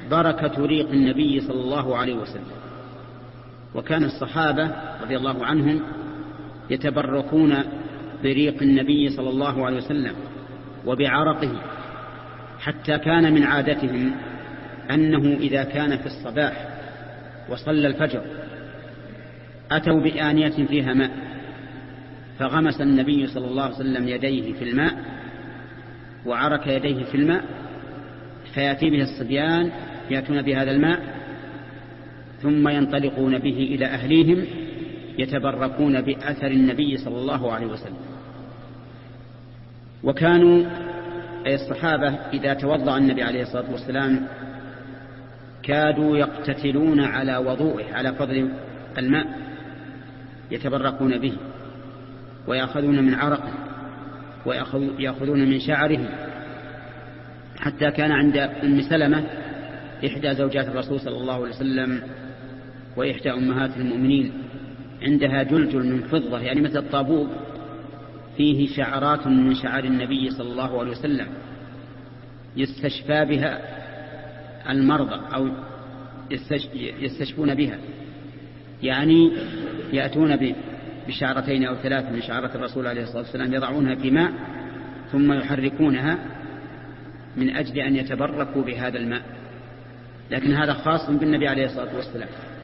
بركة ريق النبي صلى الله عليه وسلم. وكان الصحابة رضي الله عنهم يتبركون بريق النبي صلى الله عليه وسلم وبعرقه، حتى كان من عادتهم أنه إذا كان في الصباح وصلى الفجر أتوا بآنية فيها ماء، فغمس النبي صلى الله عليه وسلم يديه في الماء وعرك يديه في الماء، فيأتي به الصبيان يأتون بهذا الماء ثم ينطلقون به إلى أهليهم يتبركون بأثر النبي صلى الله عليه وسلم. وكانوا أي الصحابة إذا توضأ النبي عليه الصلاة والسلام كادوا يقتتلون على وضوئه، على فضل الماء، يتبركون به ويأخذون من عرقه ويأخذون من شعره، حتى كان عند أم سلمة إحدى زوجات الرسول صلى الله عليه وسلم وإحدى أمهات المؤمنين عندها جلجل من فضة، يعني مثل الطابوق فيه شعرات من شعر النبي صلى الله عليه وسلم يستشفى بها المرضى أو يستشفون بها، يعني يأتون بشعرتين أو ثلاث من شعرات الرسول عليه الصلاة والسلام يضعونها في ماء ثم يحركونها من أجل أن يتبركوا بهذا الماء، لكن هذا خاص بالنبي عليه الصلاة والسلام.